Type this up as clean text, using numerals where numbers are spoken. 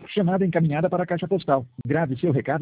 Chamada encaminhada para a caixa postal. Grave seu recado